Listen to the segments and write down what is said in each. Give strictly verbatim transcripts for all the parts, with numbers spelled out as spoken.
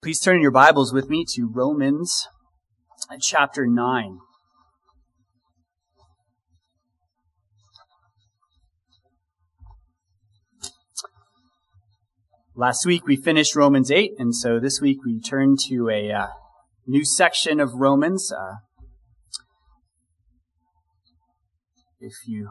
Please turn in your Bibles with me to Romans chapter nine. Last week we finished Romans eight, and so this week we turn to a uh, new section of Romans. Uh, if you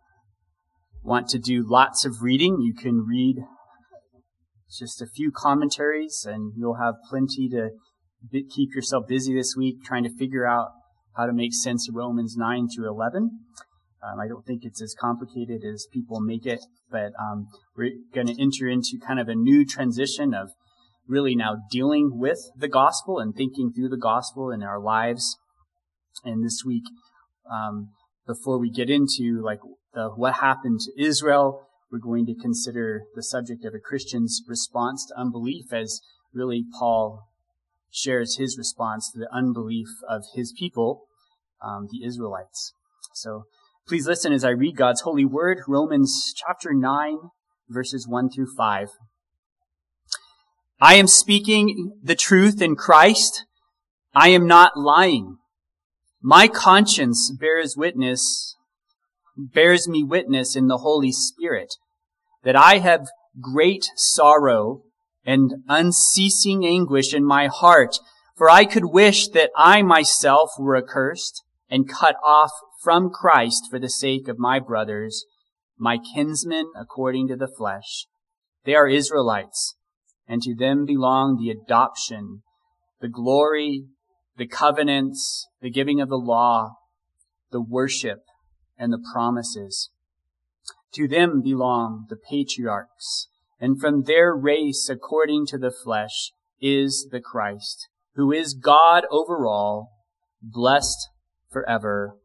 want to do lots of reading, you can read just a few commentaries, and you'll have plenty to keep yourself busy this week trying to figure out how to make sense of Romans nine through eleven. Um, I don't think it's as complicated as people make it, but um, we're going to enter into kind of a new transition of really now dealing with the gospel and thinking through the gospel in our lives. And this week, um, before we get into like the, what happened to Israel, we're going to consider the subject of a Christian's response to unbelief, as really Paul shares his response to the unbelief of his people, um, the Israelites. So please listen as I read God's holy word, Romans chapter nine, verses one through five. I am speaking the truth in Christ. I am not lying. My conscience bears witness, bears me witness in the Holy Spirit, that I have great sorrow and unceasing anguish in my heart, for I could wish that I myself were accursed and cut off from Christ for the sake of my brothers, my kinsmen according to the flesh. They are Israelites, and to them belong the adoption, the glory, the covenants, the giving of the law, the worship, and the promises. To them belong the patriarchs, and from their race according to the flesh is the Christ, who is God over all, blessed forever.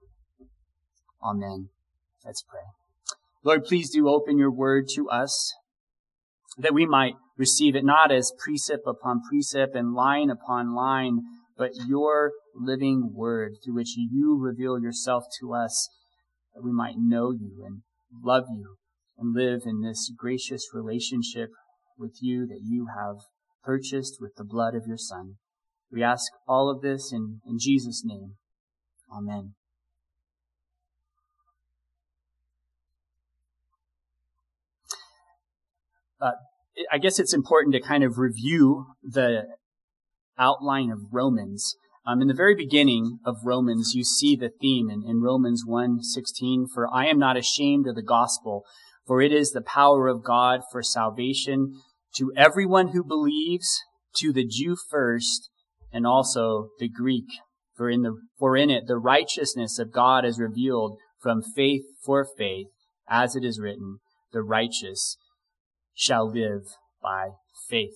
Amen. Let's pray. Lord, please do open your word to us, that we might receive it not as precept upon precept and line upon line, but your living word through which you reveal yourself to us, that we might know you and love you and live in this gracious relationship with you that you have purchased with the blood of your Son. We ask all of this in, in Jesus' name. Amen. Uh, I guess it's important to kind of review the outline of Romans. Um, in the very beginning of Romans, you see the theme in, in Romans one sixteen, for I am not ashamed of the gospel, for it is the power of God for salvation to everyone who believes, to the Jew first, and also the Greek. For in the for in it the righteousness of God is revealed from faith for faith, as it is written, the righteous shall live by faith.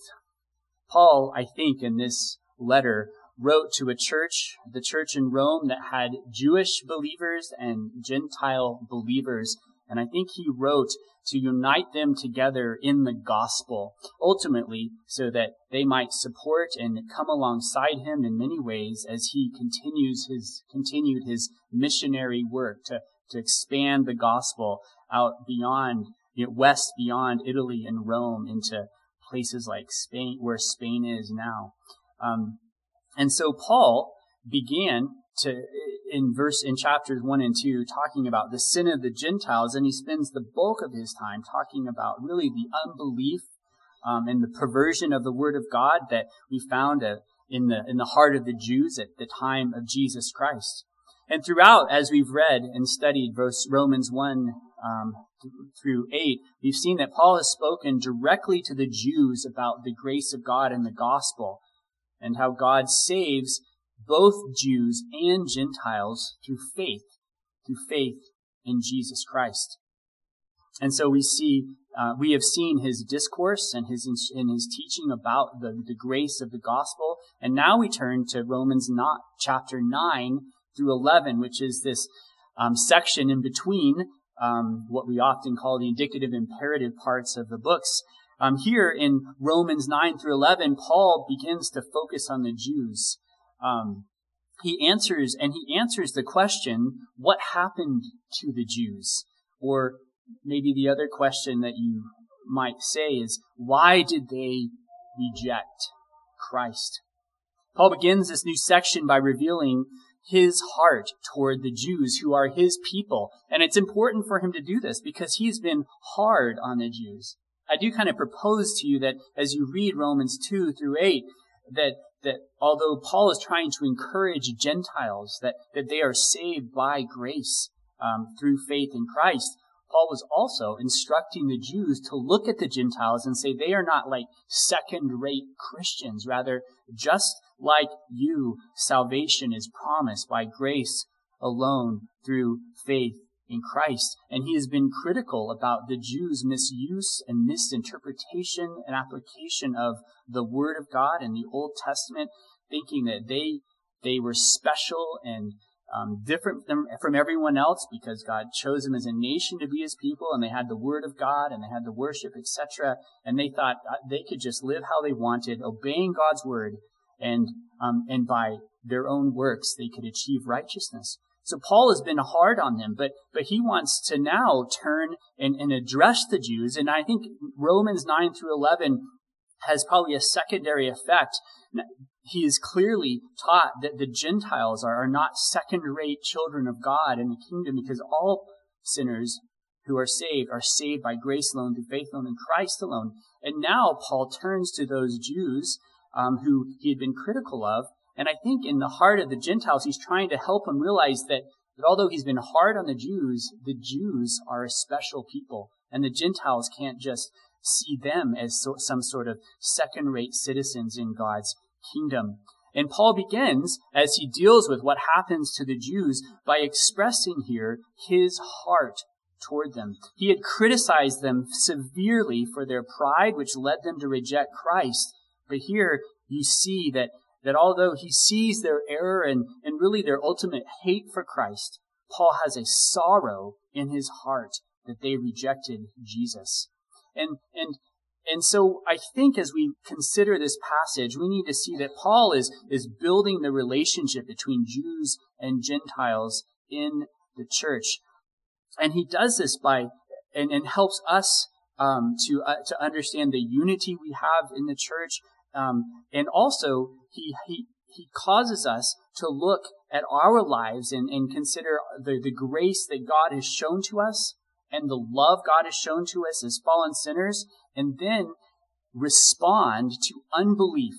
Paul, I think, in this letter, wrote to a church, the church in Rome, that had Jewish believers and Gentile believers. And I think he wrote to unite them together in the gospel, ultimately so that they might support and come alongside him in many ways as he continues his, continued his missionary work to, to expand the gospel out beyond, you know, west beyond Italy and Rome into places like Spain, where Spain is now. Um, And so Paul began to, in verse, in chapters one and two, talking about the sin of the Gentiles, and he spends the bulk of his time talking about really the unbelief um, and the perversion of the Word of God that we found uh, in the in the heart of the Jews at the time of Jesus Christ. And throughout, as we've read and studied verse Romans one um, through eight, we've seen that Paul has spoken directly to the Jews about the grace of God and the gospel, and how God saves both Jews and Gentiles through faith, through faith in Jesus Christ. And so we see, uh, we have seen his discourse and his in his teaching about the, the grace of the gospel. And now we turn to Romans not, chapter nine through eleven, which is this um, section in between um, what we often call the indicative imperative parts of the books. Um, here in Romans nine through eleven, Paul begins to focus on the Jews. Um, he answers, and he answers the question, what happened to the Jews? Or maybe the other question that you might say is, why did they reject Christ. Paul begins this new section by revealing his heart toward the Jews who are his people. And it's important for him to do this because he's been hard on the Jews. I do kind of propose to you that as you read Romans two through eight, that that although Paul is trying to encourage Gentiles, that, that they are saved by grace um, through faith in Christ, Paul was also instructing the Jews to look at the Gentiles and say they are not like second-rate Christians. Rather, just like you, salvation is promised by grace alone through faith in Christ. And he has been critical about the Jews' misuse and misinterpretation and application of the Word of God in the Old Testament, thinking that they they were special and um, different from, from everyone else because God chose them as a nation to be his people, and they had the Word of God and they had the worship, et cetera. And they thought they could just live how they wanted, obeying God's Word, and um, and by their own works they could achieve righteousness. So Paul has been hard on them, but but he wants to now turn and, and address the Jews. And I think Romans nine through eleven has probably a secondary effect. He is clearly taught that the Gentiles are, are not second-rate children of God in the kingdom, because all sinners who are saved are saved by grace alone, through faith alone, in Christ alone. And now Paul turns to those Jews um, who he had been critical of. And I think in the heart of the Gentiles, he's trying to help them realize that, that although he's been hard on the Jews, the Jews are a special people. And the Gentiles can't just see them as so, some sort of second-rate citizens in God's kingdom. And Paul begins, as he deals with what happens to the Jews, by expressing here his heart toward them. He had criticized them severely for their pride, which led them to reject Christ. But here you see that that although he sees their error and, and really their ultimate hate for Christ, Paul has a sorrow in his heart that they rejected Jesus. And, and, and so I think as we consider this passage, we need to see that Paul is, is building the relationship between Jews and Gentiles in the church. And he does this by, and, and helps us um, to, uh, to understand the unity we have in the church. Um, and also, he, he, he causes us to look at our lives and, and consider the, the grace that God has shown to us and the love God has shown to us as fallen sinners, and then respond to unbelief.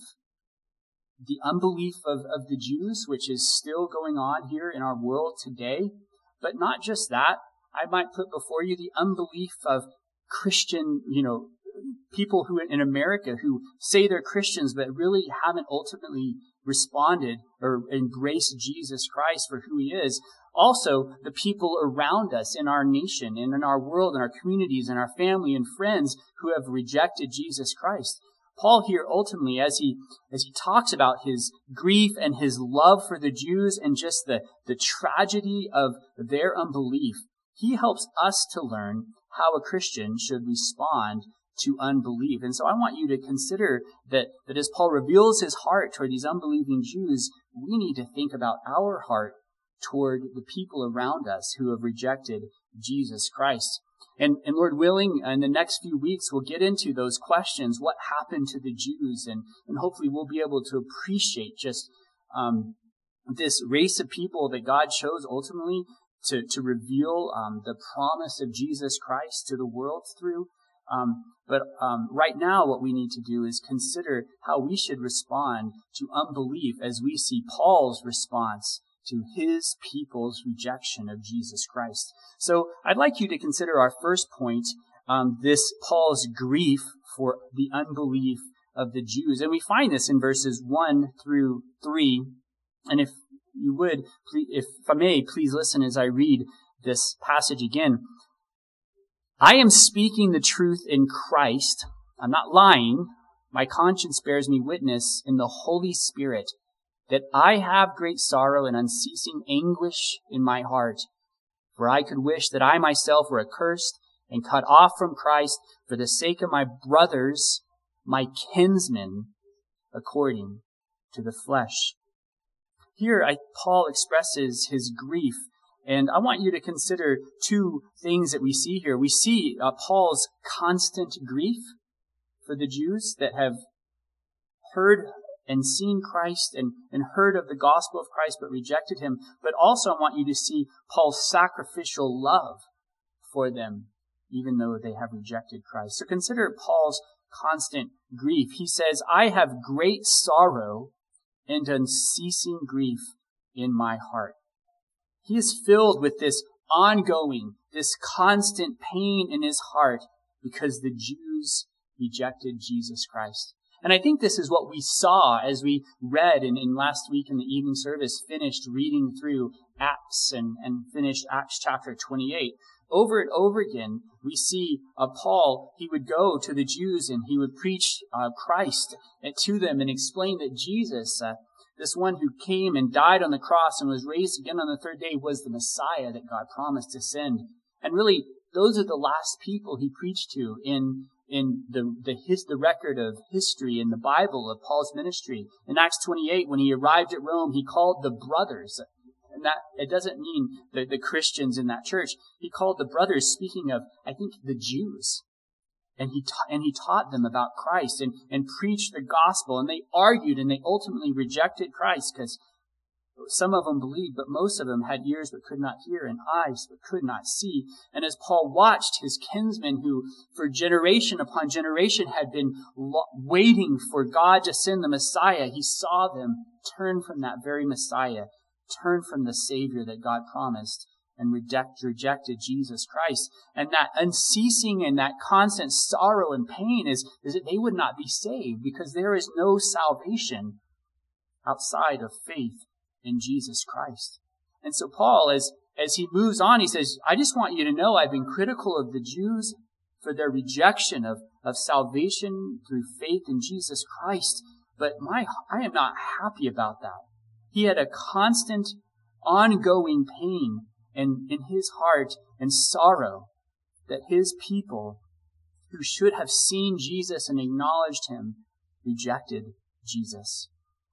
The unbelief of, of the Jews, which is still going on here in our world today. But not just that, I might put before you the unbelief of Christian, you know, people who in America who say they're Christians but really haven't ultimately responded or embraced Jesus Christ for who he is. Also, the people around us in our nation and in our world and our communities and our family and friends who have rejected Jesus Christ. Paul here ultimately, as he as he talks about his grief and his love for the Jews and just the, the tragedy of their unbelief, he helps us to learn how a Christian should respond to unbelief. And so I want you to consider that, that as Paul reveals his heart toward these unbelieving Jews, we need to think about our heart toward the people around us who have rejected Jesus Christ. And, and Lord willing, in the next few weeks, we'll get into those questions. What happened to the Jews? And, and hopefully we'll be able to appreciate just um, this race of people that God chose ultimately to, to reveal um, the promise of Jesus Christ to the world through. Um, but um, right now what we need to do is consider how we should respond to unbelief as we see Paul's response to his people's rejection of Jesus Christ. So I'd like you to consider our first point, um, this Paul's grief for the unbelief of the Jews. And we find this in verses one through three. And if you would, please, if I may, please listen as I read this passage again. I am speaking the truth in Christ. I'm not lying. My conscience bears me witness in the Holy Spirit that I have great sorrow and unceasing anguish in my heart. For I could wish that I myself were accursed and cut off from Christ for the sake of my brothers, my kinsmen, according to the flesh. Here, I, Paul expresses his grief. And I want you to consider two things that we see here. We see uh, Paul's constant grief for the Jews that have heard and seen Christ and, and heard of the gospel of Christ but rejected him. But also I want you to see Paul's sacrificial love for them, even though they have rejected Christ. So consider Paul's constant grief. He says, I have great sorrow and unceasing grief in my heart. He is filled with this ongoing, this constant pain in his heart because the Jews rejected Jesus Christ. And I think this is what we saw as we read in, in last week in the evening service, finished reading through Acts and, and finished Acts chapter twenty-eight. Over and over again, we see uh, Paul, he would go to the Jews and he would preach uh, Christ to them and explain that Jesus, uh, this one who came and died on the cross and was raised again on the third day, was the Messiah that God promised to send. And really, those are the last people he preached to in in the the, his, the record of history in the Bible of Paul's ministry. In Acts twenty-eight, when he arrived at Rome, he called the brothers. And that, it doesn't mean the, the Christians in that church. He called the brothers, speaking of, I think, the Jews. And he ta- and he taught them about Christ and, and preached the gospel. And they argued and they ultimately rejected Christ because some of them believed, but most of them had ears but could not hear and eyes but could not see. And as Paul watched his kinsmen who for generation upon generation had been lo- waiting for God to send the Messiah, he saw them turn from that very Messiah, turn from the Savior that God promised, and reject, rejected Jesus Christ. And that unceasing and that constant sorrow and pain is, is that they would not be saved because there is no salvation outside of faith in Jesus Christ. And so Paul, as, as he moves on, he says, I just want you to know I've been critical of the Jews for their rejection of, of salvation through faith in Jesus Christ, but my I am not happy about that. He had a constant, ongoing pain in, in his heart and sorrow that his people, who should have seen Jesus and acknowledged him, rejected Jesus.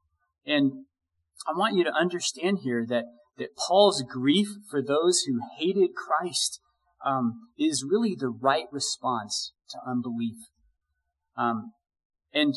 And I want you to understand here that, that Paul's grief for those who hated Christ um, is really the right response to unbelief. Um, and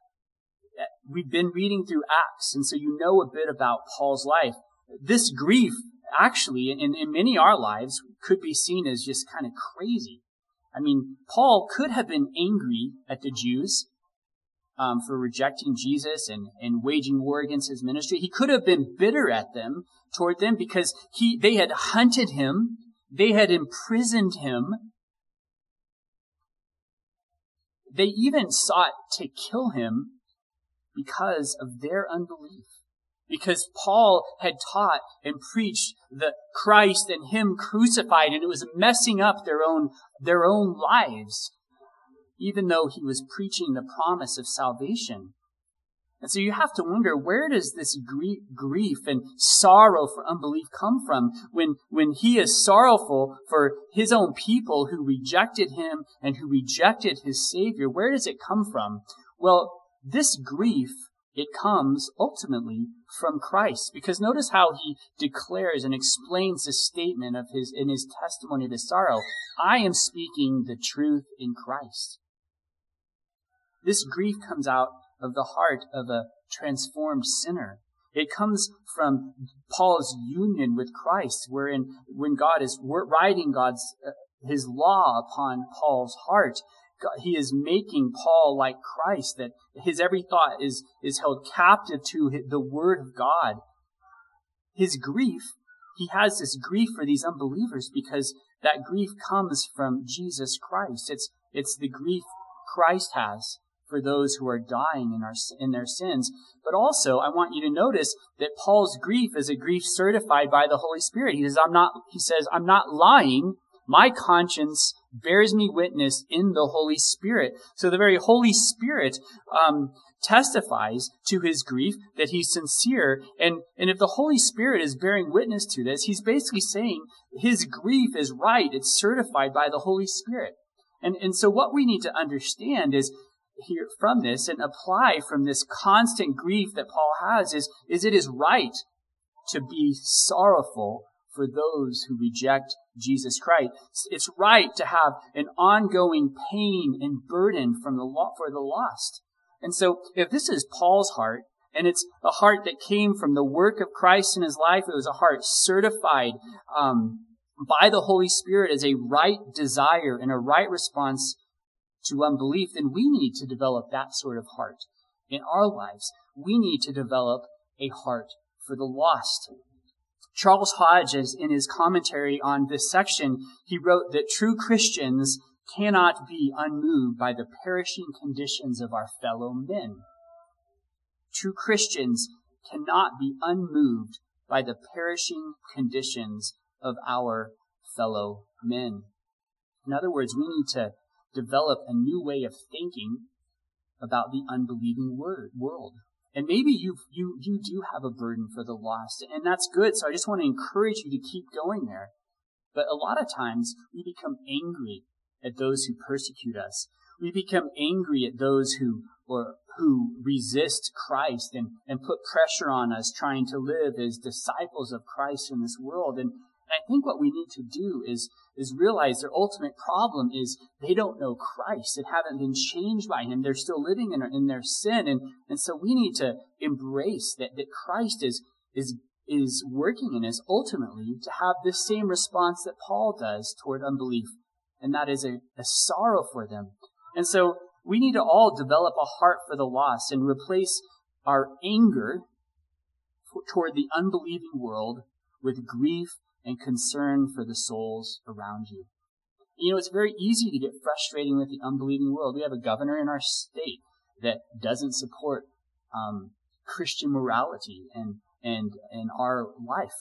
we've been reading through Acts, and so you know a bit about Paul's life. This grief, actually, in, in many of our lives, could be seen as just kind of crazy. I mean, Paul could have been angry at the Jews um, for rejecting Jesus and, and waging war against his ministry. He could have been bitter at them, toward them, because he they had hunted him, they had imprisoned him. They even sought to kill him because of their unbelief. Because Paul had taught and preached the Christ and him crucified, and it was messing up their own, their own lives, even though he was preaching the promise of salvation. And so you have to wonder, where does this grief, grief and sorrow for unbelief come from when, when he is sorrowful for his own people who rejected him and who rejected his Savior? Where does it come from? Well, this grief, it comes ultimately from Christ. Because notice how he declares and explains the statement of his, in his testimony of his sorrow. I am speaking the truth in Christ. This grief comes out of the heart of a transformed sinner. It comes from Paul's union with Christ, wherein when God is writing God's, uh, his law upon Paul's heart, he is making Paul like Christ, that his every thought is, is held captive to the Word of God. His grief, he has this grief for these unbelievers because that grief comes from Jesus Christ. It's, it's the grief Christ has for those who are dying in our, in their sins. But also, I want you to notice that Paul's grief is a grief certified by the Holy Spirit. He says, I'm not, he says, I'm not lying. My conscience bears me witness in the Holy Spirit. So the very Holy Spirit um, testifies to his grief, that he's sincere. And, and if the Holy Spirit is bearing witness to this, he's basically saying his grief is right. It's certified by the Holy Spirit. And, and so what we need to understand is here from this and apply from this constant grief that Paul has is, is it is right to be sorrowful for those who reject Jesus Christ. It's right to have an ongoing pain and burden from the lo- for the lost. And so if this is Paul's heart, and it's a heart that came from the work of Christ in his life, it was a heart certified um, by the Holy Spirit as a right desire and a right response to unbelief, then we need to develop that sort of heart in our lives. We need to develop a heart for the lost. Charles Hodges, in his commentary on this section, he wrote that true Christians cannot be unmoved by the perishing conditions of our fellow men. True Christians cannot be unmoved by the perishing conditions of our fellow men. In other words, we need to develop a new way of thinking about the unbelieving word, world. And maybe you you you do have a burden for the lost, and that's good. So I just want to encourage you to keep going there. But a lot of times we become angry at those who persecute us. We become angry at those who or who resist Christ and, and put pressure on us trying to live as disciples of Christ in this world. And, and I think what we need to do is is realize their ultimate problem is they don't know Christ. They haven't been changed by him. They're still living in, in their sin. And, and so we need to embrace that, that Christ is, is, is working in us ultimately to have this same response that Paul does toward unbelief. And that is a, a sorrow for them. And so we need to all develop a heart for the lost and replace our anger for, toward the unbelieving world with grief and concern for the souls around you. You know, it's very easy to get frustrating with the unbelieving world. We have a governor in our state that doesn't support um, Christian morality and and and our life.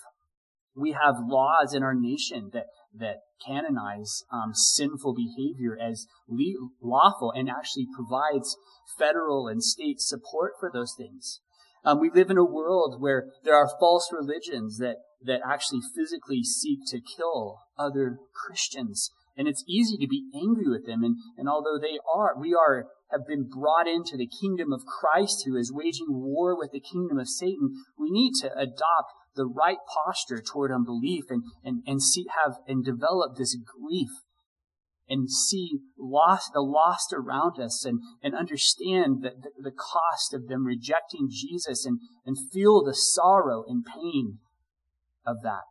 We have laws in our nation that that canonize um, sinful behavior as le- lawful and actually provides federal and state support for those things. Um, we live in a world where there are false religions that that actually physically seek to kill other Christians. And it's easy to be angry with them. And, and although they are, we are, have been brought into the kingdom of Christ who is waging war with the kingdom of Satan, we need to adopt the right posture toward unbelief and, and, and see, have, and develop this grief and see lost, the lost around us and, and understand the, the, the cost of them rejecting Jesus and, and feel the sorrow and pain of that.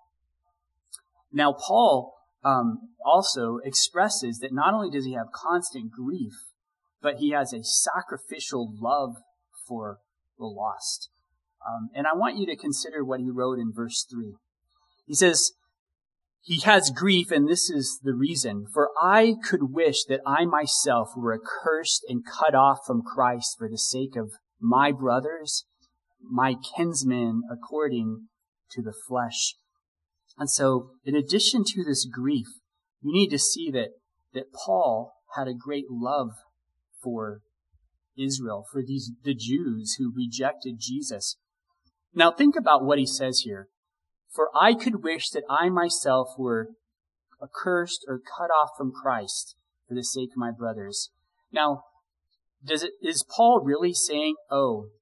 Now, Paul um, also expresses that not only does he have constant grief, but he has a sacrificial love for the lost. Um, and I want you to consider what he wrote in verse three. He says, he has grief, and this is the reason. For I could wish that I myself were accursed and cut off from Christ for the sake of my brothers, my kinsmen according to the flesh. And so, in addition to this grief, we need to see that, that Paul had a great love for Israel, for these the Jews who rejected Jesus. Now think about what he says here. For I could wish that I myself were accursed or cut off from Christ for the sake of my brothers. Now, does it, is Paul really saying, oh,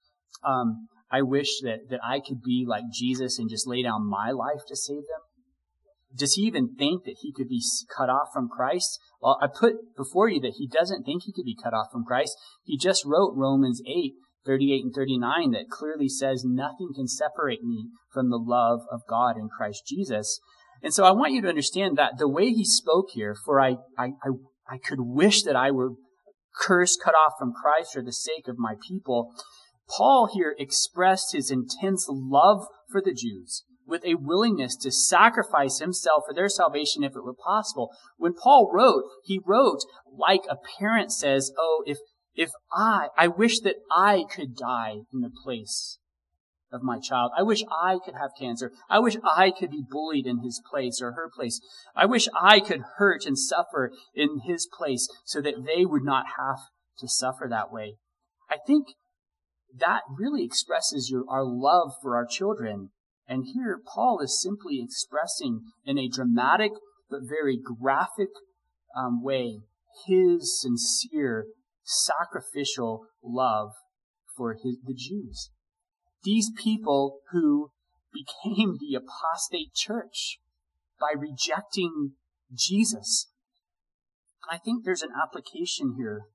um, I wish that, that I could be like Jesus and just lay down my life to save them? Does he even think that he could be cut off from Christ? Well, I put before you that he doesn't think he could be cut off from Christ. He just wrote Romans eight, thirty-eight and thirty-nine that clearly says nothing can separate me from the love of God in Christ Jesus. And so I want you to understand that the way he spoke here, for I, I, I, I could wish that I were cursed, cut off from Christ for the sake of my people. Paul here expressed his intense love for the Jews with a willingness to sacrifice himself for their salvation if it were possible. When Paul wrote, he wrote like a parent says, oh, if if I, I wish that I could die in the place of my child. I wish I could have cancer. I wish I could be bullied in his place or her place. I wish I could hurt and suffer in his place so that they would not have to suffer that way. I think that really expresses your, our love for our children. And here Paul is simply expressing in a dramatic but very graphic um, way his sincere, sacrificial love for his, the Jews. These people who became the apostate church by rejecting Jesus. I think there's an application here.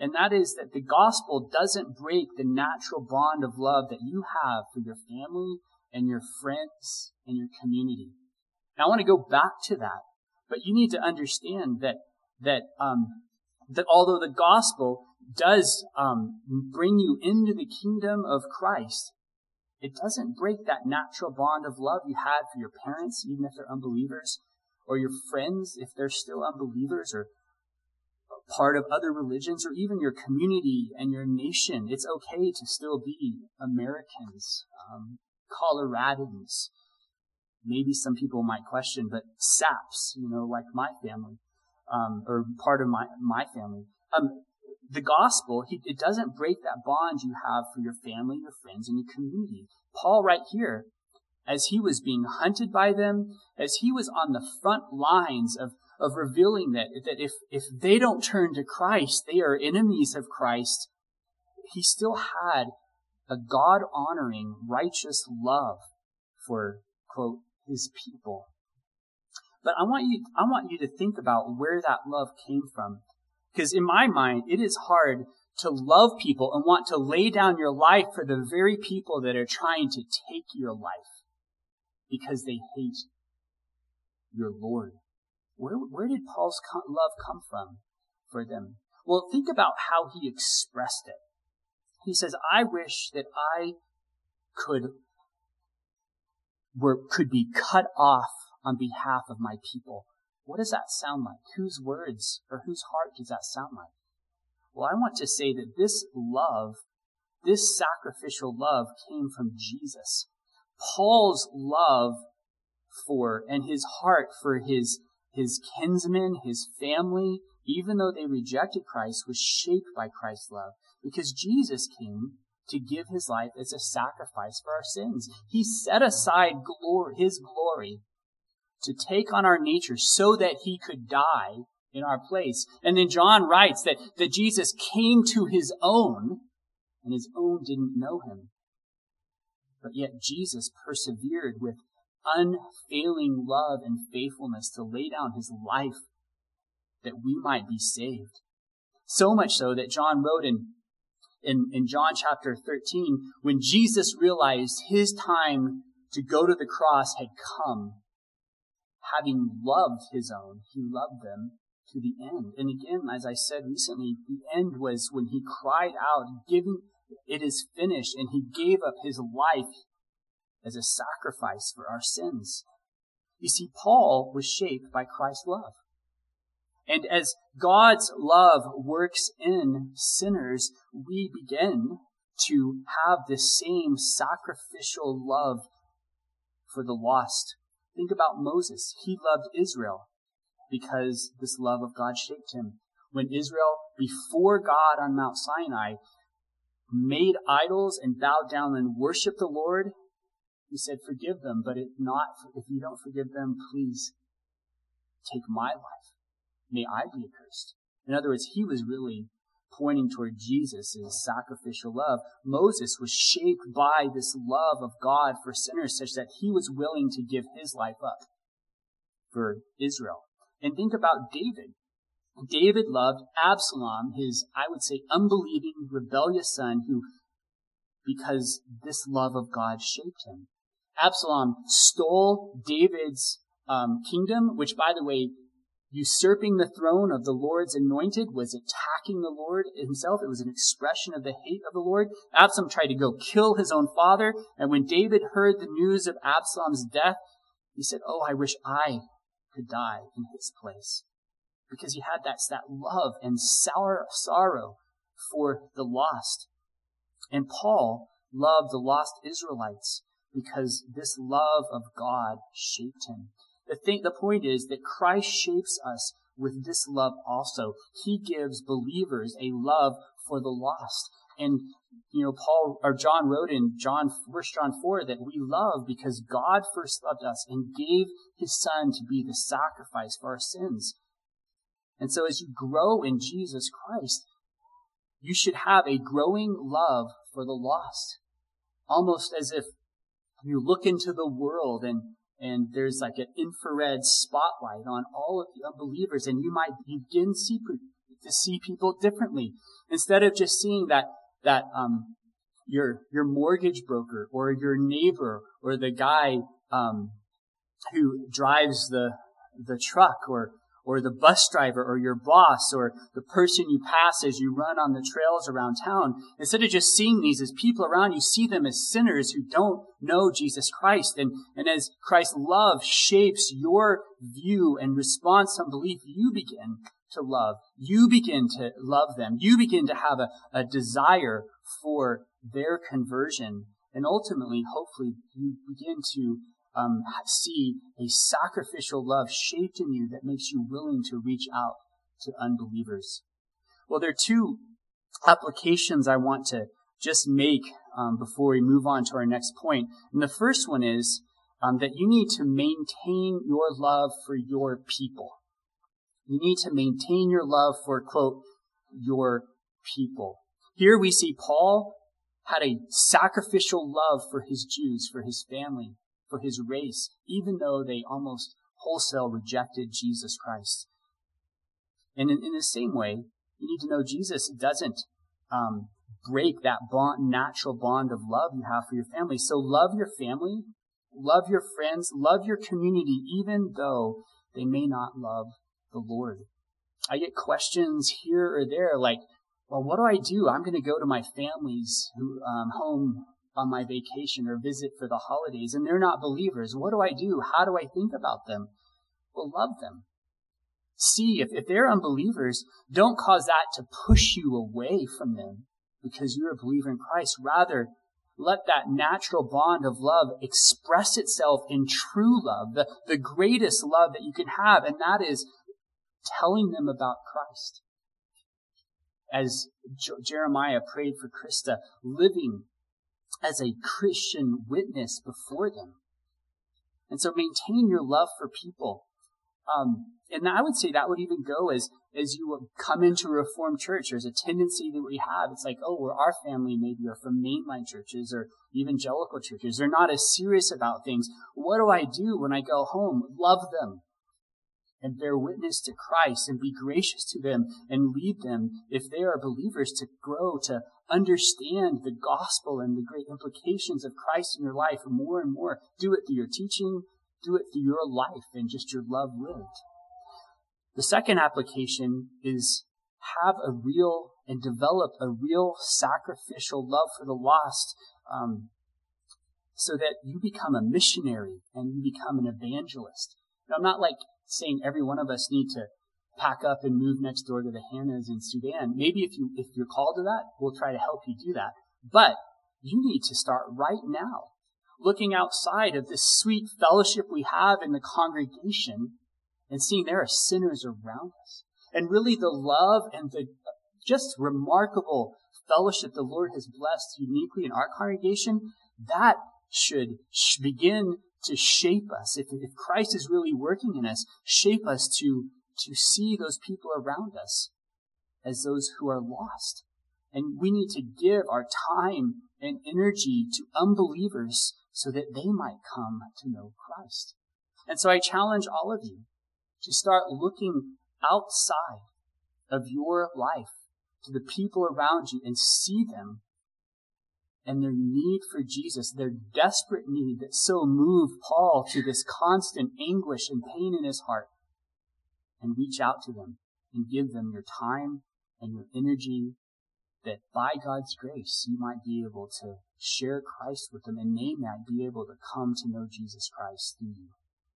And that is that the gospel doesn't break the natural bond of love that you have for your family and your friends and your community. And I want to go back to that, but you need to understand that that um, that although the gospel does um, bring you into the kingdom of Christ, it doesn't break that natural bond of love you had for your parents, even if they're unbelievers, or your friends if they're still unbelievers, or part of other religions, or even your community and your nation. It's okay to still be Americans, um, Coloradans. Maybe some people might question, but Saps, you know, like my family, um, or part of my, my family. Um, the gospel, he, it doesn't break that bond you have for your family, your friends, and your community. Paul right here, as he was being hunted by them, as he was on the front lines of of revealing that, that if, if they don't turn to Christ, they are enemies of Christ, he still had a God-honoring, righteous love for, quote, his people. But I want you, I want you to think about where that love came from. Because in my mind, it is hard to love people and want to lay down your life for the very people that are trying to take your life because they hate your Lord. Where, where did Paul's love come from for them? Well, think about how he expressed it. He says, I wish that I could, were, could be cut off on behalf of my people. What does that sound like? Whose words or whose heart does that sound like? Well, I want to say that this love, this sacrificial love came from Jesus. Paul's love for, and his heart for his His kinsmen, his family, even though they rejected Christ, was shaped by Christ's love. Because Jesus came to give his life as a sacrifice for our sins. He set aside glory, his glory to take on our nature so that he could die in our place. And then John writes that, that Jesus came to his own, and his own didn't know him. But yet Jesus persevered with unfailing love and faithfulness to lay down his life that we might be saved. So much so that John wrote in, in, in John chapter thirteen, when Jesus realized his time to go to the cross had come, having loved his own, he loved them to the end. And again, as I said recently, the end was when he cried out, giving, it is finished, and he gave up his life as a sacrifice for our sins. You see, Paul was shaped by Christ's love. And as God's love works in sinners, we begin to have the same sacrificial love for the lost. Think about Moses. He loved Israel because this love of God shaped him. When Israel, before God on Mount Sinai, made idols and bowed down and worshiped the Lord, he said, forgive them, but if not, if you don't forgive them, please take my life. May I be accursed. In other words, he was really pointing toward Jesus' sacrificial love. Moses was shaped by this love of God for sinners such that he was willing to give his life up for Israel. And think about David. David loved Absalom, his, I would say, unbelieving, rebellious son, who, because this love of God shaped him. Absalom stole David's um, kingdom, which, by the way, usurping the throne of the Lord's anointed was attacking the Lord himself. It was an expression of the hate of the Lord. Absalom tried to go kill his own father, and when David heard the news of Absalom's death, he said, oh, I wish I could die in his place. Because he had that, that love and sour sorrow for the lost. And Paul loved the lost Israelites because this love of God shaped him. The thing, the point is that Christ shapes us with this love also. He gives believers a love for the lost. And, you know, Paul, or John wrote in John, First John four that we love because God first loved us and gave his son to be the sacrifice for our sins. And so as you grow in Jesus Christ, you should have a growing love for the lost. Almost as if you look into the world and, and there's like an infrared spotlight on all of the unbelievers, and you might begin see to see people differently. Instead of just seeing that, that, um, your, your mortgage broker or your neighbor or the guy, um, who drives the, the truck or, or the bus driver or your boss or the person you pass as you run on the trails around town. Instead of just seeing these as people around you, see them as sinners who don't know Jesus Christ. And, and as Christ's love shapes your view and response to unbelief, you begin to love. You begin to love them. You begin to have a, a desire for their conversion. And ultimately, hopefully, you begin to Um, see a sacrificial love shaped in you that makes you willing to reach out to unbelievers. Well, there are two applications I want to just make um, before we move on to our next point. And the first one is um, that you need to maintain your love for your people. You need to maintain your love for, quote, your people. Here we see Paul had a sacrificial love for his Jews, for his family, for his race, even though they almost wholesale rejected Jesus Christ. And in, in the same way, you need to know Jesus doesn't um, break that bond, natural bond of love you have for your family. So love your family, love your friends, love your community, even though they may not love the Lord. I get questions here or there like, well, what do I do? I'm going to go to my family's who, um, home on my vacation or visit for the holidays, and they're not believers. What do I do? How do I think about them? Well, love them. See, if, if they're unbelievers, don't cause that to push you away from them because you're a believer in Christ. Rather, let that natural bond of love express itself in true love, the, the greatest love that you can have, and that is telling them about Christ. As J- Jeremiah prayed for Krista, living as a Christian witness before them. And so maintain your love for people. Um, and I would say that would even go as, as you come into a Reformed church. There's a tendency that we have. It's like, oh, well, our family maybe are from mainline churches or evangelical churches. They're not as serious about things. What do I do when I go home? Love them and bear witness to Christ and be gracious to them and lead them, if they are believers, to grow, to understand the gospel and the great implications of Christ in your life more and more. Do it through your teaching, do it through your life and just your love lived. The second application is have a real and develop a real sacrificial love for the lost, um, so that you become a missionary and you become an evangelist. Now, I'm not like saying every one of us need to pack up and move next door to the Hannahs in Sudan. Maybe if you, if you're called to that, we'll try to help you do that. But you need to start right now, looking outside of this sweet fellowship we have in the congregation and seeing there are sinners around us. And really the love and the just remarkable fellowship the Lord has blessed uniquely in our congregation, that should begin to shape us. If, if Christ is really working in us, shape us to, to see those people around us as those who are lost. And we need to give our time and energy to unbelievers so that they might come to know Christ. And so I challenge all of you to start looking outside of your life to the people around you and see them and their need for Jesus, their desperate need that so moved Paul to this constant anguish and pain in his heart, and reach out to them and give them your time and your energy, that by God's grace you might be able to share Christ with them and they might be able to come to know Jesus Christ through you.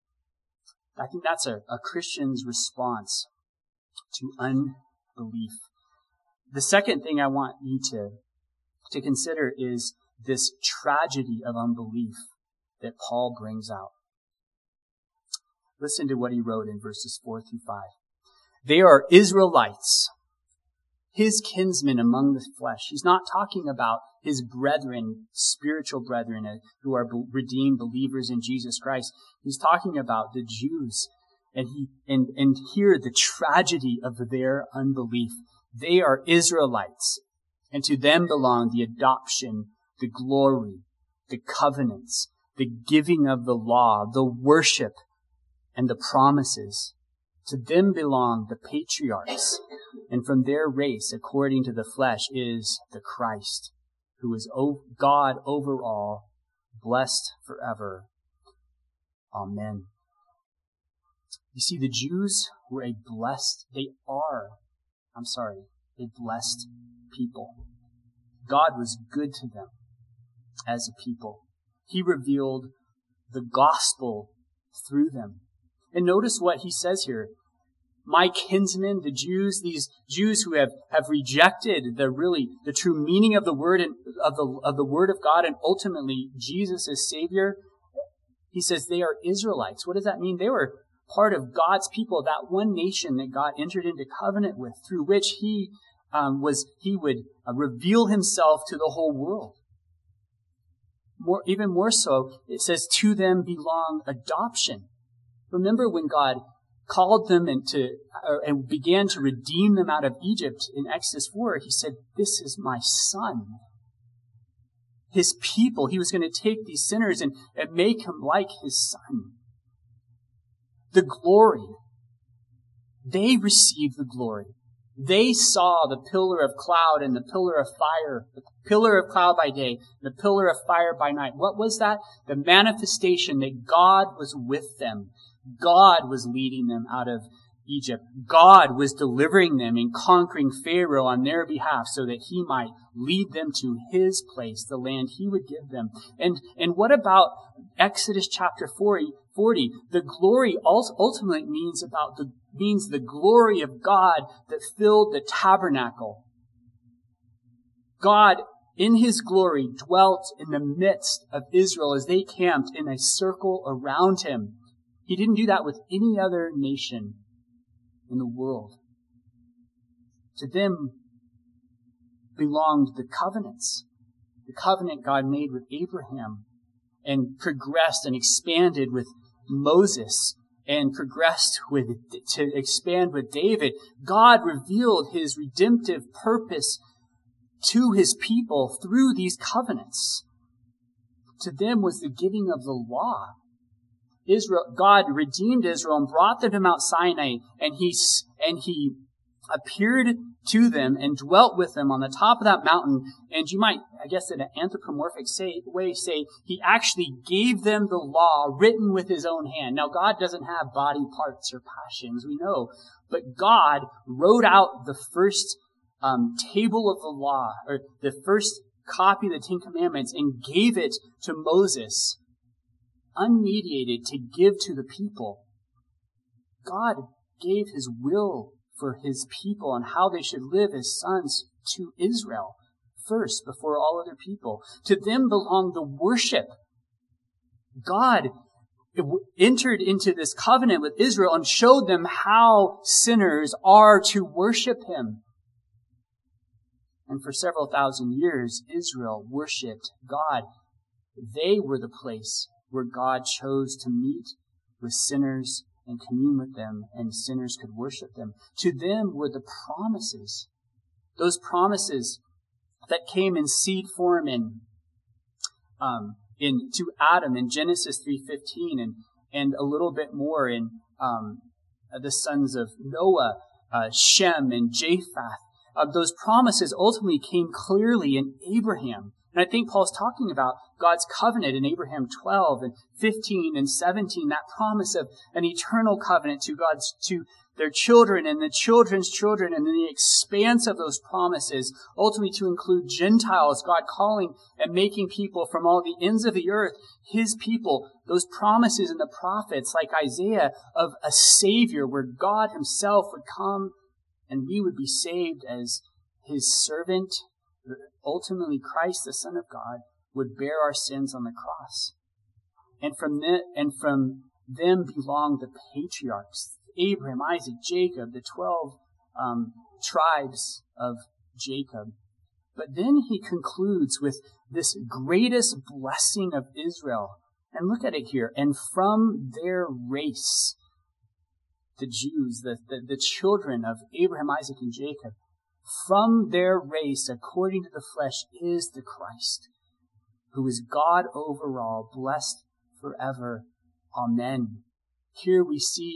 I think that's a, a Christian's response to unbelief. The second thing I want you to to consider is this tragedy of unbelief that Paul brings out. Listen to what he wrote in verses four through five. They are Israelites, his kinsmen among the flesh. He's not talking about his brethren, spiritual brethren, who are redeemed believers in Jesus Christ. He's talking about the Jews. And he and, and here the tragedy of their unbelief. They are Israelites. And to them belong the adoption, the glory, the covenants, the giving of the law, the worship, and the promises. To them belong the patriarchs, And from their race, according to the flesh, is the Christ, who is God over all, blessed forever. Amen. You see, the Jews were a blessed, they are, I'm sorry, a blessed people. God was good to them as a people. He revealed the gospel through them. And notice what he says here. My kinsmen, the Jews, these Jews who have, have rejected the really, the true meaning of the word and of the, of the word of God and ultimately Jesus as Savior. He says they are Israelites. What does that mean? They were part of God's people, that one nation that God entered into covenant with, through which he um, was, he would uh, reveal himself to the whole world. More, even more so, it says to them belong adoption. Remember when God called them into, uh, and began to redeem them out of Egypt in Exodus four, he said, this is my son. His people, he was going to take these sinners and, and make them like his son. The glory, they received the glory. They saw the pillar of cloud and the pillar of fire, the pillar of cloud by day, the pillar of fire by night. What was that? The manifestation that God was with them. God was leading them out of Egypt. God was delivering them and conquering Pharaoh on their behalf so that he might lead them to his place, the land he would give them. And, and what about Exodus chapter forty? forty, the glory ultimately means about the means the glory of God that filled the tabernacle. God, in his glory, dwelt in the midst of Israel as they camped in a circle around him. He didn't do that with any other nation in the world. To them belonged the covenants, the covenant God made with Abraham and progressed and expanded with Moses and progressed with to expand with David. God revealed his redemptive purpose to his people through these covenants. To them was the giving of the law. Israel, God redeemed Israel and brought them to Mount Sinai, and he and he appeared to them and dwelt with them on the top of that mountain. And you might, I guess in an anthropomorphic say, way, say he actually gave them the law written with his own hand. Now, God doesn't have body parts or passions, we know. But God wrote out the first um, table of the law, or the first copy of the Ten Commandments, and gave it to Moses, unmediated, to give to the people. God gave his will for his people and how they should live as sons to Israel first before all other people. To them belonged the worship. God entered into this covenant with Israel and showed them how sinners are to worship him. And for several thousand years, Israel worshiped God. They were the place where God chose to meet with sinners and commune with them, and sinners could worship them. To them were the promises. Those promises that came in seed form in, um, in to Adam in Genesis three fifteen, and and a little bit more in um, the sons of Noah, uh, Shem and Japheth. Uh, those promises ultimately came clearly in Abraham. And I think Paul's talking about God's covenant in Abraham twelve and fifteen and seventeen, that promise of an eternal covenant to God's, to their children and the children's children, and then the expanse of those promises, ultimately to include Gentiles, God calling and making people from all the ends of the earth his people. Those promises in the prophets, like Isaiah, of a Savior where God himself would come and we would be saved as his servant. Ultimately, Christ, the Son of God, would bear our sins on the cross. And from them, and from them belong the patriarchs, Abraham, Isaac, Jacob, the twelve um, tribes of Jacob. But then he concludes with this greatest blessing of Israel. And look at it here. And from their race, the Jews, the, the, the children of Abraham, Isaac, and Jacob, from their race, according to the flesh, is the Christ, who is God over all, blessed forever. Amen. Here we see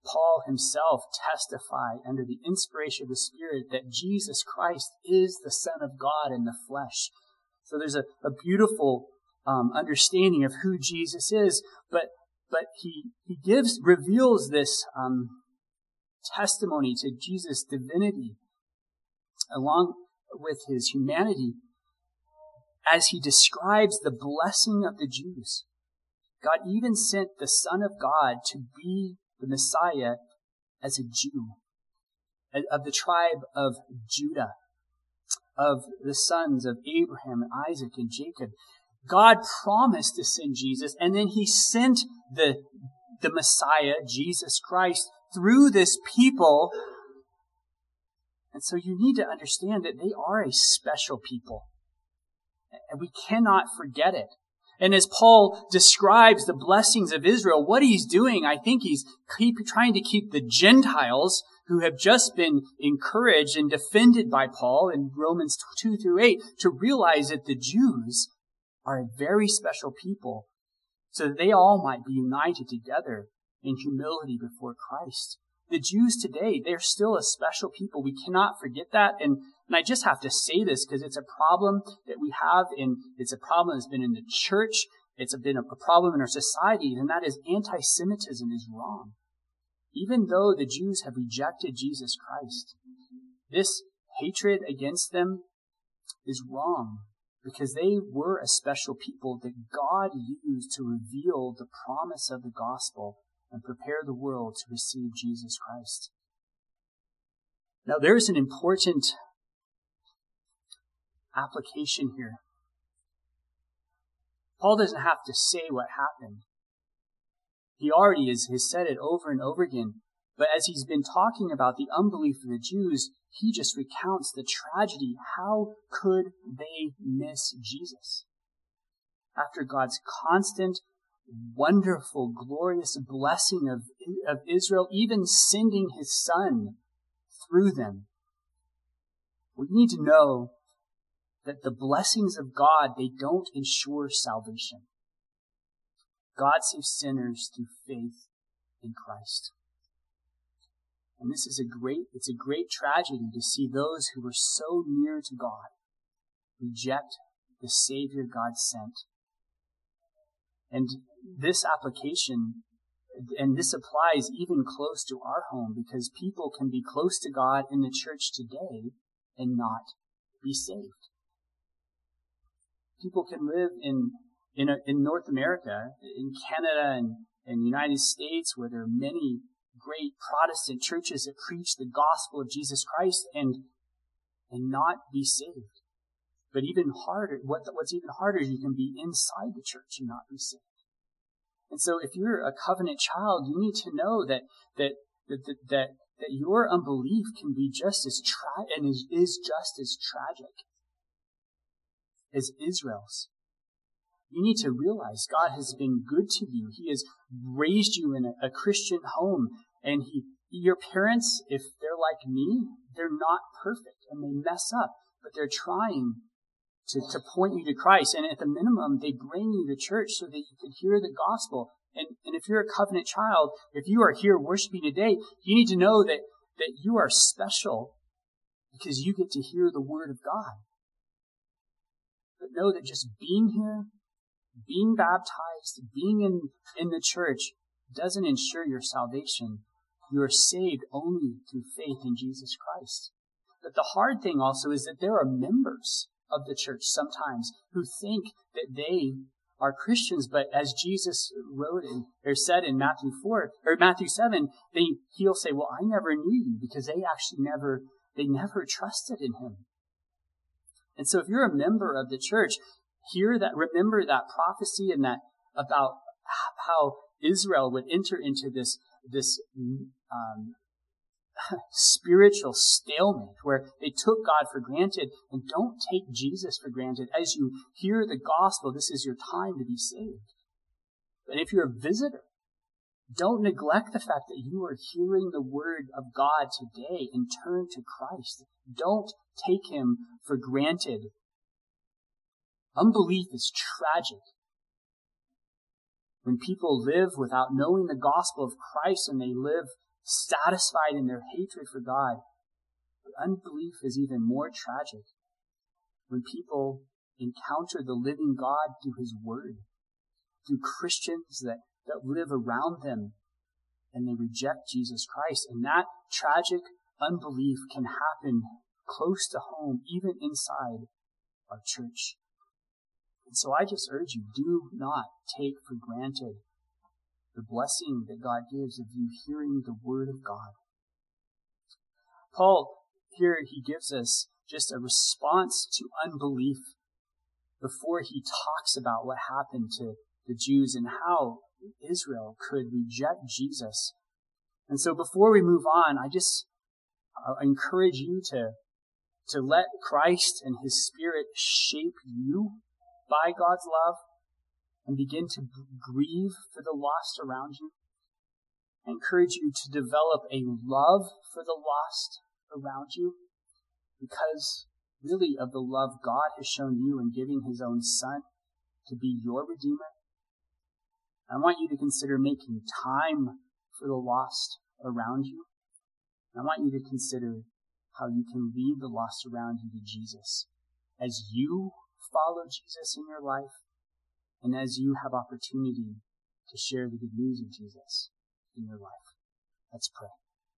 Paul himself testify under the inspiration of the Spirit that Jesus Christ is the Son of God in the flesh. So there's a, a beautiful um, understanding of who Jesus is, but but he he gives reveals this um, testimony to Jesus' divinity along with his humanity as he describes the blessing of the Jews. God even sent the Son of God to be the Messiah as a Jew, of the tribe of Judah, of the sons of Abraham and Isaac and Jacob. God promised to send Jesus, and then he sent the, the Messiah, Jesus Christ, through this people. And so you need to understand that they are a special people. And we cannot forget it. And as Paul describes the blessings of Israel, what he's doing, I think he's keep, trying to keep the Gentiles who have just been encouraged and defended by Paul in Romans two through eight to realize that the Jews are a very special people so that they all might be united together in humility before Christ. The Jews today, they're still a special people. We cannot forget that. And, and I just have to say this because it's a problem that we have, and it's a problem that's been in the church. It's been a problem in our society, and that is anti-Semitism is wrong. Even though the Jews have rejected Jesus Christ, this hatred against them is wrong because they were a special people that God used to reveal the promise of the gospel and prepare the world to receive Jesus Christ. Now, there's an important application here. Paul doesn't have to say what happened. He already has, has said it over and over again. But as he's been talking about the unbelief of the Jews, he just recounts the tragedy. How could they miss Jesus? After God's constant, wonderful, glorious blessing of, of Israel, even sending his Son through them. We need to know that the blessings of God, they don't ensure salvation. God saves sinners through faith in Christ. And this is a great, it's a great tragedy to see those who were so near to God reject the Savior God sent. And this application, and this applies even close to our home, because people can be close to God in the church today and not be saved. People can live in in, a, in North America, in Canada and, and the United States, where there are many great Protestant churches that preach the gospel of Jesus Christ and and not be saved. But even harder, what, what's even harder is you can be inside the church and not be saved. And so if you're a covenant child, you need to know that that that that, that, that your unbelief can be just as tra- and is, is just as tragic as Israel's. You need to realize God has been good to you. He has raised you in a, a Christian home. And he, your parents, if they're like me, they're not perfect and they mess up, but they're trying to, to point you to Christ. And at the minimum, they bring you to church so that you can hear the gospel. And, and if you're a covenant child, if you are here worshiping today, you need to know that, that you are special because you get to hear the word of God. But know that just being here, being baptized, being in, in the church doesn't ensure your salvation. You are saved only through faith in Jesus Christ. But the hard thing also is that there are members of the church sometimes who think that they are Christians, but as Jesus wrote in, or said in Matthew four or Matthew seven, they he'll say, "Well, I never knew you," because they actually never they never trusted in him. And so, if you're a member of the church, hear that, remember that prophecy and that about how Israel would enter into this this um, spiritual stalemate where they took God for granted, and don't take Jesus for granted. As you hear the gospel, this is your time to be saved. But if you're a visitor, don't neglect the fact that you are hearing the word of God today and turn to Christ. Don't take him for granted. Unbelief is tragic. When people live without knowing the gospel of Christ and they live satisfied in their hatred for God. But unbelief is even more tragic when people encounter the living God through His Word, through Christians that, that live around them, and they reject Jesus Christ. And that tragic unbelief can happen close to home, even inside our church. And so I just urge you, do not take for granted the blessing that God gives of you hearing the Word of God. Paul, here he gives us just a response to unbelief before he talks about what happened to the Jews and how Israel could reject Jesus. And so before we move on, I just I encourage you to, to let Christ and His Spirit shape you by God's love and begin to grieve for the lost around you. I encourage you to develop a love for the lost around you because really of the love God has shown you in giving His own Son to be your Redeemer. I want you to consider making time for the lost around you. I want you to consider how you can lead the lost around you to Jesus as you follow Jesus in your life and as you have opportunity to share the good news of Jesus in your life. Let's pray.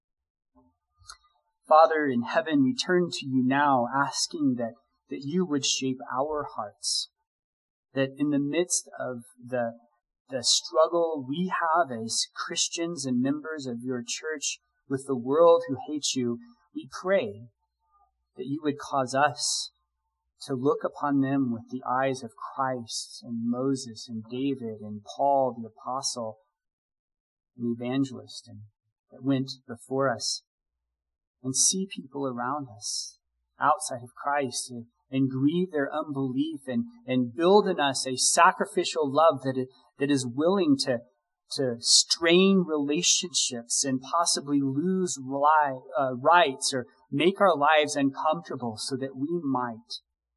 Father in heaven, we turn to you now asking that, that you would shape our hearts, that in the midst of the, the struggle we have as Christians and members of your church with the world who hates you, we pray that you would cause us to look upon them with the eyes of Christ and Moses and David and Paul the apostle and the evangelist and that went before us, and see people around us outside of Christ and, and grieve their unbelief and, and build in us a sacrificial love that, that is willing to, to strain relationships and possibly lose li- uh, rights or make our lives uncomfortable so that we might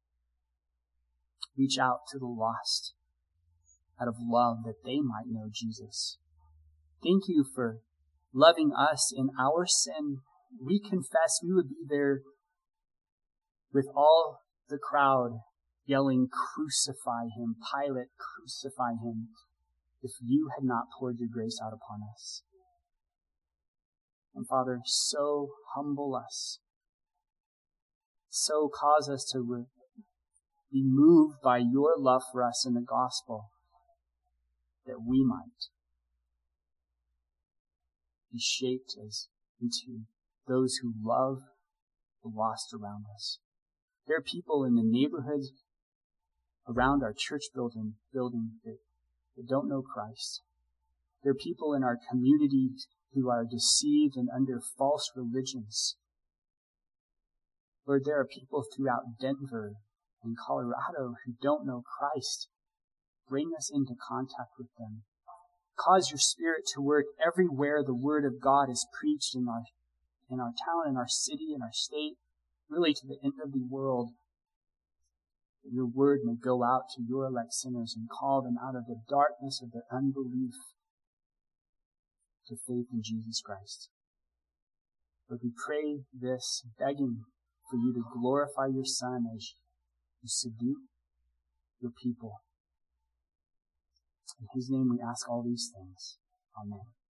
reach out to the lost out of love that they might know Jesus. Thank you for loving us in our sin. We confess we would be there with all the crowd yelling, "Crucify him, Pilate, crucify him," if you had not poured your grace out upon us. And Father, so humble us, so cause us to re- be moved by your love for us in the gospel, that we might be shaped as into those who love the lost around us. There are people in the neighborhoods around our church building, building that, that don't know Christ. There are people in our communities who are deceived and under false religions. Lord, there are people throughout Denver and Colorado who don't know Christ. Bring us into contact with them. Cause your Spirit to work everywhere the Word of God is preached in our in our town, in our city, in our state, really to the end of the world. That your word may go out to your elect sinners and call them out of the darkness of their unbelief to faith in Jesus Christ. But we pray this, begging for you to glorify your Son as you subdue your people. In His name we ask all these things. Amen.